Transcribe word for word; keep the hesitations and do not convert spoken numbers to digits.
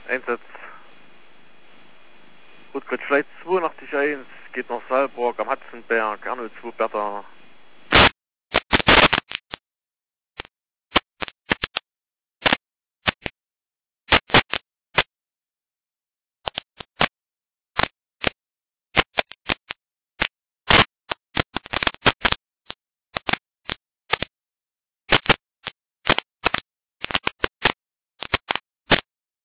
Einsatz. Rutgert Flight zweiundachtzig eins geht nach Saalburg am Hatzenberg, Arnold zwei Bertha.